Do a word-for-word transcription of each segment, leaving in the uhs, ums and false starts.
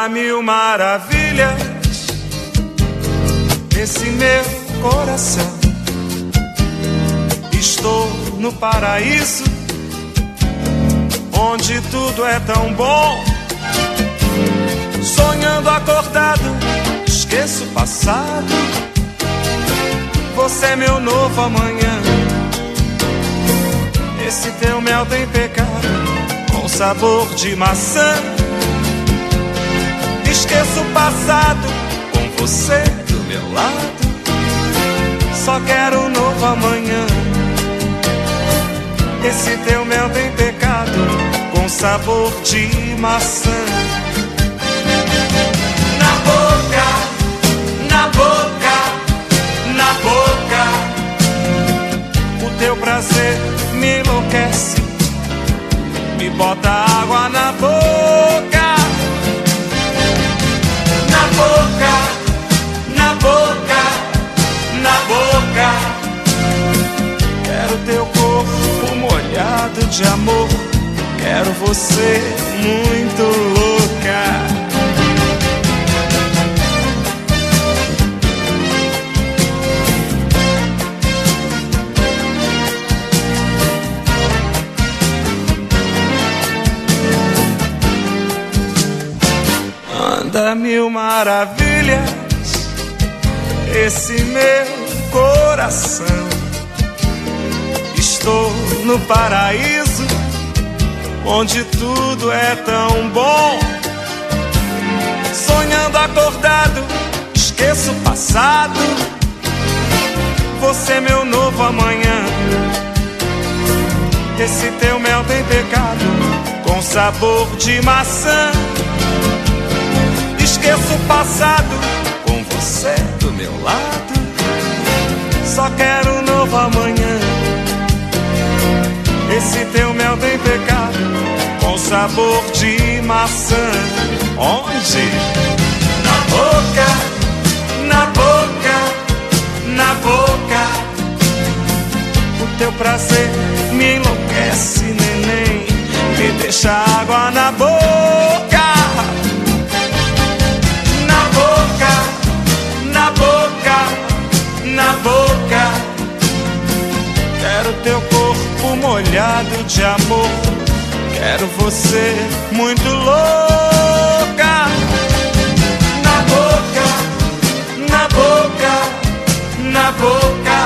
Anda mil maravilhas esse meu coração. Estou no paraíso, onde tudo é tão bom. Sonhando acordado, esqueço o passado. Você é meu novo amanhã. Esse teu mel tem pecado, com sabor de maçã. Esqueço o passado, com você do meu lado. Só quero um novo amanhã. Esse teu mel tem pecado, com sabor de maçã. Na boca, na boca, na boca, o teu prazer me enlouquece, me bota água na boca. Na boca, na boca, na boca, quero teu corpo molhado de amor. Quero você muito louca. Anda mil maravilhas esse meu coração. Estou no paraíso, onde tudo é tão bom. Sonhando acordado, esqueço o passado. Você é meu novo amanhã. Esse teu mel tem pecado, com sabor de maçã. Esqueço o passado, com você do meu lado. Só quero um novo amanhã. Esse teu mel tem pecado, com sabor de maçã. Onde? Na boca, na boca, na boca. O teu prazer me enlouquece, neném. Me deixa água na boca. Na boca, na boca, na boca. Quero teu corpo molhado de amor. Quero você muito louca. Na boca, na boca, na boca.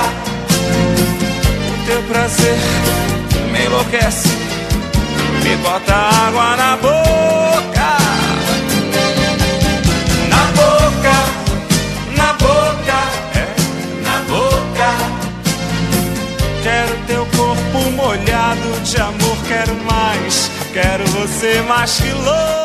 O teu prazer me enlouquece, me bota água na boca. Na boca, na boca, é, na boca. Quero teu corpo molhado de amor. Quero mais, quero você mais que louco.